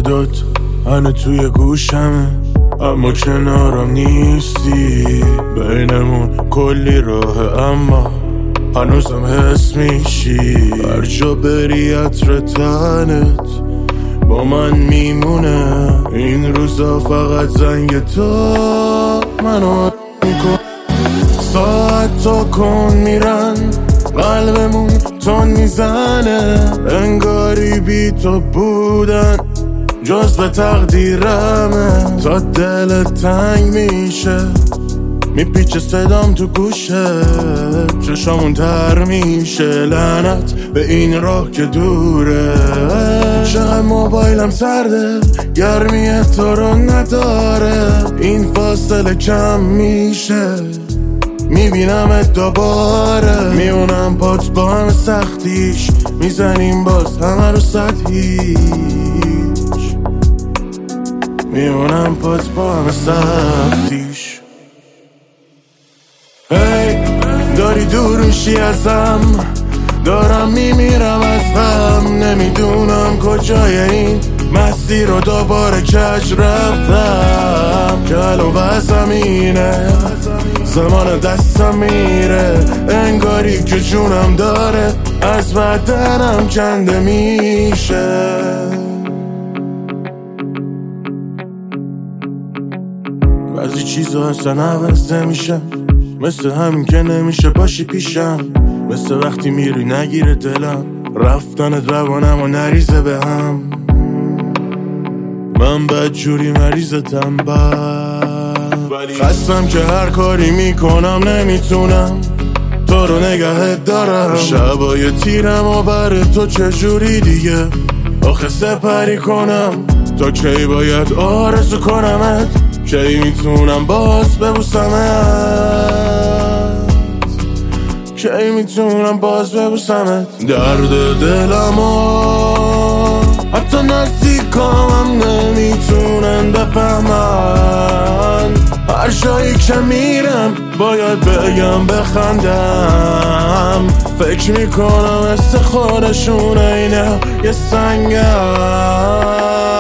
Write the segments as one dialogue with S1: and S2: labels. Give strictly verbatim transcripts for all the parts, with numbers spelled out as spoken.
S1: صدات هنه توی گوشمه، اما کنارم نیستی. بینمون کلی راه اما هنوزم حس میشی. هر جا بری عطر تنت با من میمونه. این روزا فقط زنگ تو منو میکن. ساعت تا کن میرن قلبمون تون میزنه. انگاری بی تو بودن جز به تقدیرمه. تا دلت تنگ میشه میپیچه صدام تو گوشه. چشامون تر میشه لعنت به این راه که دوره. چقدر موبایلم سرده گرمی تو رو نداره. این فاصله کم میشه میبینمت دوباره. میونم پات با همه سختیش میزنیم باز همه رو سطحیش. میونم پات با همه سختیش. هی داری دور میشی ازم، دارم میمیرم از غم. نمیدونم کجای این مسیر رو دوباره کج رفتم. کلو و زمینه زمان دستم میره. انگاری که جونم داره از بدنم کنده میشه. بعضی چیزا اصلا عوض نمیشه، مثل همین که نمیشه باشی پیشم. مثل وقتی میری نگیره دلم، رفتنت روانم و نریزه به هم. من بدجوری مریضتم بد، خستم که هر کاری میکنم نمیتونم تو رو نگهت دارم. شبای تیرم و بر تو چجوری دیگه آخه سپری کنم. تا کی باید آرزو کنمت، کی میتونم باز ببوسمت، کی میتونم باز ببوسمت. درد دلمو حتی نزدیکام نمیتونن بفهمن. هر جایی که میرم باید بگم بخندم. فکر میکنم مثل خودشون اینه یه سنگم.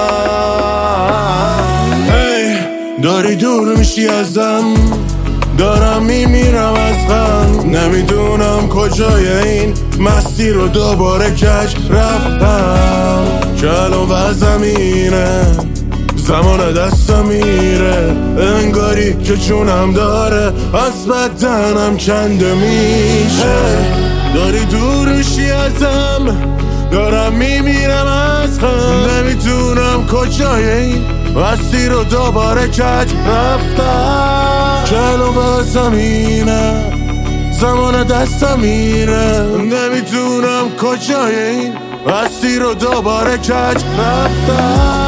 S1: هی داری دور میشی ازم، دارم میمیرم از غم. نمیدونم کجای این مسیر رو دوباره کج رفتم. کلو و زمینه زمان دستم میره. انگاری که جونم داره از بدنم کنده میشه. داری دور میشی ازم، دارم میمیرم از غم. نمیدونم کجای این مسیر رو دوباره کج رفتم. کلو و زمینه زمان دستم میره. نمیدونم کجای این مسیر رو دوباره کج رفتم.